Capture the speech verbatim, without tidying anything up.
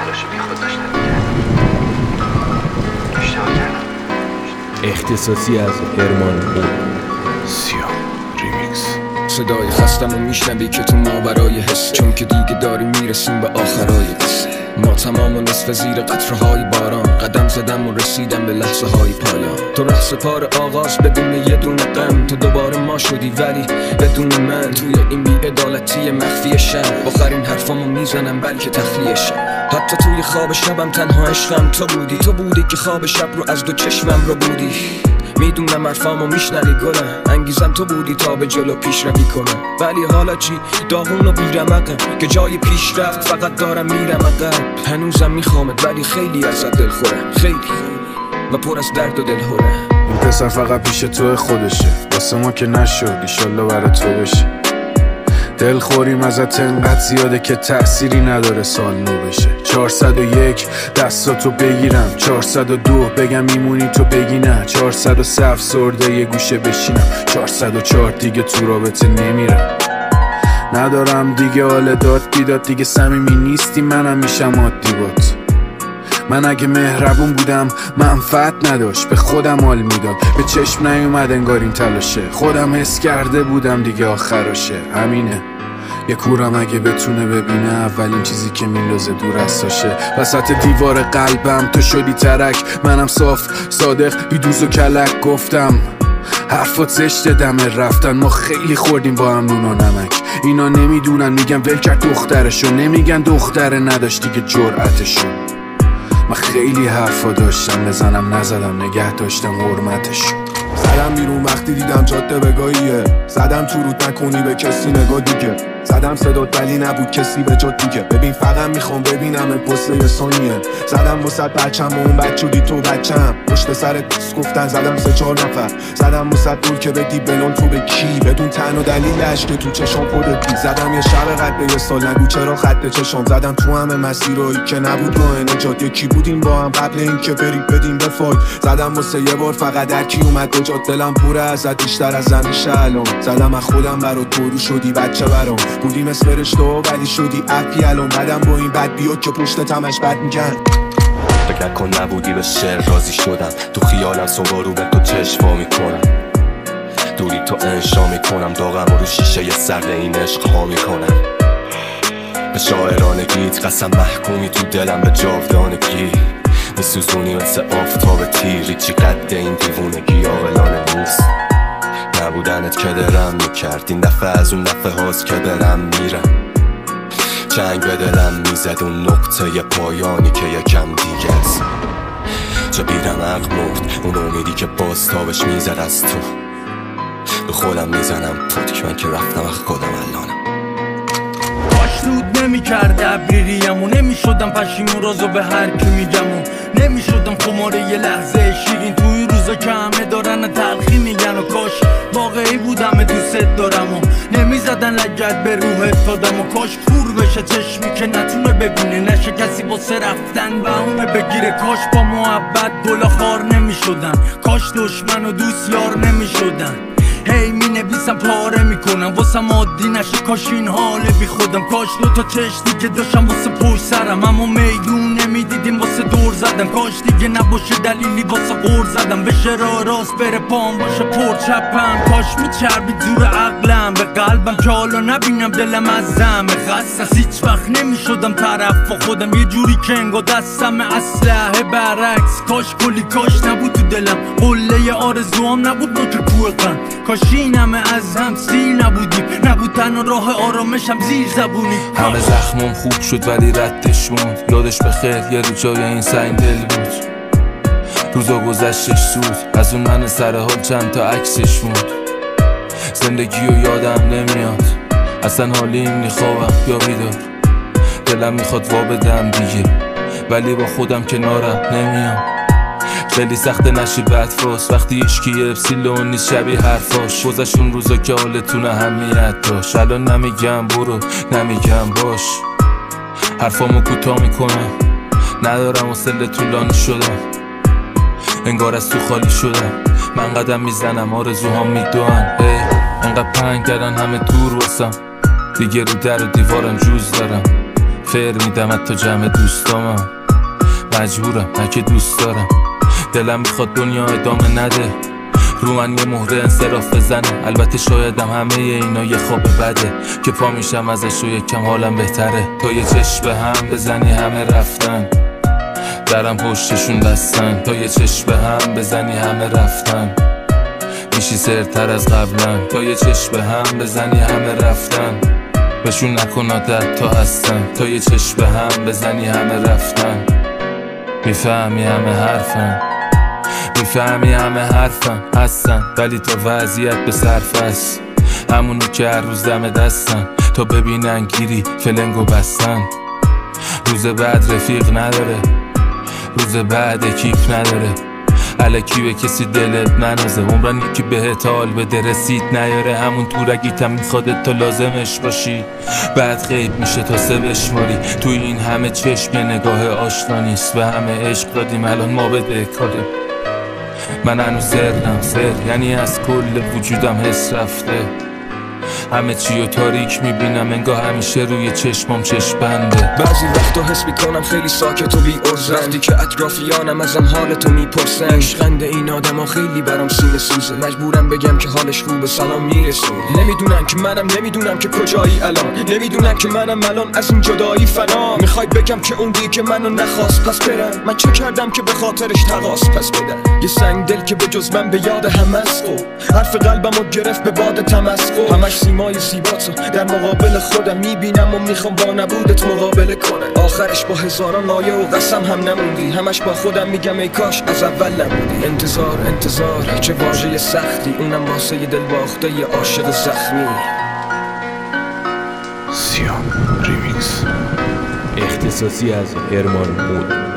تلاشو بی خود داشتم میکردم. اشتباه کردم. اختصاصی از هرمان سیاه ریمیکس. صدای خستم و میشنوی که تو ماورای حس، چون که دیگه داریم میرسیم به آخرای قصه. ما تمام و نصف زیر قطره های باران قدم زدم و رسیدم به لحظه های پایان. تو رقص پار آغاز بدون یه دونه غم، تو دوباره ما شدی ولی بدون من. توی این بی‌عدالتی مخفی شب آخرین حرفامو میزنم بلکه تخلیه شب. حتی توی خواب شبم تنها عشقم تو بودی، تو بودی که خواب شب رو از دو چشمم رو بودی. میدونم حرفامو میشنوی گلم، انگیزم تو بودی تا به جلو پیش روی کنم. ولی حالا چی؟ داغون و بیرمقم که جای پیشرفت فقط دارم میرم عقب. هنوزم میخوامت ولی خیلی ازت دلخورم، خیلی و پر از درد و دلهورم. این پسر فقط پیش تو خودشه، واسه ما که نشد ایشالله برا تو بشه. دل خوریم ازت انقدر زیاده که تأثیری نداره سال نو بشه. چهارصد و یک دستاتو بگیرم، چهارصد و دو بگم میمونی تو بگی نه، چهارصد و سه افسرده یه گوشه بشینم، چهارصد و چهار دیگه تو رابطه نمیرم. ندارم دیگه حال داد بیداد، دیگه صمیمی نیستی منم میشم عادی بات. من اگه مهربون بودم منفعت نداشت، به خودم حال میداد، به چشم نیومد انگار این تلاشه. خودم حس کرده بودم دیگه آخراشه، همینه. یه کورم اگه بتونه ببینه اولین چیزی که میندازه دور از تاشه. وسط دیوار قلبم تو شدی ترک، منم صاف صادق بی دوز و کلک. گفتم حرفات زشته دمه رفتن، ما خیلی خوردیم با هم نون و نمک. اینا نمیدونن میگن ول کرد دخترشو، نمیگن دختره نداشت دیگه جرأتشو. من خیلی حرفا داشتم بزنم نزدم، نگه داشتم حرمتشو. زدم بیرون وقتی دیدم جاده بگاهیه، زدم تو رود نکنی به کسی نگاه دیگه. زدم صدات ولی نبود کسی به جا دیگه. ببین فقط میخوام ببینم پست یه ثانیه. زدم وسط بچم و اون بچودی تو بچم، پشت سرت پس گفتن زدم سه چهار نفر. زدم وسط دور که بدی بلون تو به کی، بدون تن و دلیلش که تو چشم خودت بی. زدم یه شب قد یه سال نگو چرا خط چشم. زدم تو همه مسیرایی که نبود راه نجات، یکی بودیم با هم قبل این که بریم بدیم به فاک. زدم واسه یه بار فقط در کی اومد کجا، دلم پره ازت بیشتر از همیشه الان. زدم از خودم برا تو رو شدی بچه برام، بودیم اسم فرشته ولی شدی اپی الان. بعدم با این بد بیاد که پشت تمش بد میگن. فکر کن نبودی به شعر راضی شدم، تو خیالم صبح رو به تو چشم وا میکنم. دوری تو انشا میکنم، داغم رو شیشه ی سرد این عشق ها میکنم. به شاعرانگیت قسم محکومی تو دلم به جاودانگی. میسوزونی مثل آفتاب تیری، چی قد این دیوونگی عاقلانه نیست. نبودنت که درم میکرد، این دفعه از اون دفعه هاست که برم میرم. چنگ به دلم میزد اون نقطه ی پایانی که یکم دیگه است. چه بیرمق مرد اون امیدی که باز تابش میزد از تو. به خودم میزنم پتک من که رفتم اخ خودم الانم. کاش رود نمی کرده ابریریم و نمی شدم پشیمون رازو به هر کی میگم و نمی شدم خماره یه لحظه شیرین توی روزا که همه دارن تلخی میگن. و کاش واقعی بودم دوست دارم و نمی زدن لگت به روح افتادم. و کاش کور بشه چشمی که نتونه ببینه، نشه کسی واسه رفتن و اونه بگیره. کاش با محبت گلا خار نمی شدن، کاش دشمن و دوست یار نمی شدن. هی می نویسم پاره میکنم واسم عادی نشه، کاش این حال بی خودم. کاش دو تا چشتی که داشتم واسه پشت سرم، اما میدون نمیدیدیم واسه دور زدم. کاش دیگه نباشه دلیلی واسه غور زدم، بشه راه راست بره پام باشه پر چپم. کاش میچربید زور عقلم به قلبم که حالا نبینم دلم از زمه خست. هیچ وقت نمیشدم طرف با خودم، یه جوری که انگار دستم اسلحه برعکس. کاش کلی کاش نبود تو دلم، قله آرزوام نبود نوک کوه قند. کاش این همه از هم سیر نبودیم، نبود تنها راه آرامشم زیر زبونی. همه زخمم خوب شد ولی ردش موند، یادش بخیر یه رو جای این سنگ دل بود. روزا گذشتش سود، از اون من سرحال چند تا عکسش موند. زندگیو یادم نمیاد، اصلا حالیم نی خوابم یا بیدار. دلم میخواد وا بدم دیگه ولی با خودم کنارم نمیام. خیلی سخته نشی بدفاس وقتی اشکی اپسیلون نیست شبیه حرفاش. گذشت اون روزا که حالتون اهمیت داشت، الان نمیگم برو نمیگم باش. حرفامو کوتاه میکنم، ندارم حوصله طولانی شدم. انگار از تو خالی شدم، من قدم میزنم آرزوهام میدوان. انقدر پنگ کردن همه دور واسم، دیگه رو در و دیوارم جوز دارم. فر میدم حتی جمع دوستامم، مجبورم نه که دوست دارم. دلم میخواد دنیا ادامه نده، رو من یه مهره انصراف بزنه. البته شایدم همه اینا یه خواب بده که پا میشم ازش و یکم حالم بهتره. تا یه چشم به هم بزنی همه رفتن، درم پشتشون بستن. تا یه چشم به هم بزنی همه رفتن، میشی سرتر از قبلا. تا یه چشم به هم بزنی همه رفتن، بهشون نکن عادت تا هستن. تا یه چشم به هم بزنی همه رفتن، میفهمی همه حرفن، میفهمی همه حرفن هستن. ولی تا وضعیت به صرف است، همونو که هر روز دم دستن. تا ببینن گیری فلنگو بستن. روز بعد رفیق نداره، روز بعد اکیپ نداره. الکی به کسی دلت ننازه، عمرن یکی بهت حال بده رسید نیاره. همون تورگیتم میخوادت تا لازمش باشی، بعد غیب میشه تا سه بشماری. توی این همه چشم یه نگاه آشنا نیست، و همه عشق دادیم الان ما بده کاریم. من هنوز سرم سر، یعنی از کل وجودم حس رفته. همه چی رو تاریک میبینم، انگاه همیشه روی چشمام چشم بنده. بعضی وقتا حس میکنم خیلی ساکت و بی عرضم، وقتی که اطرافیانم ازم حالتو میپرسن. عشقنده این آدم ها خیلی برام سینه سوزه، مجبورم بگم که حالش خوبه سلام میرسون. نمیدونن که منم نمیدونم که کجایی الان، نمیدونن که منم الان از این جدایی فنا. میخوای بگم که اون دی که منو نخواست پس برم، من چه کردم که به خاطرش تقاس پس بدم. یه سنگ دل که به جز من به یاد همه است، حرف قلبمو گرفت به باد تمسخر. همش سیمای زیباتو در مقابل خودم میبینم و میخوام با نبودت مقابله کنم. آخرش با هزاران لایه و قسم هم نموندی، همش با خودم میگم ای کاش از اول نبودی. انتظار انتظار چه واژه سختی، اونم واسه یه دل باخته یه عاشق زخمی. سیام ریمیکس اختصاصی از هرمان مود.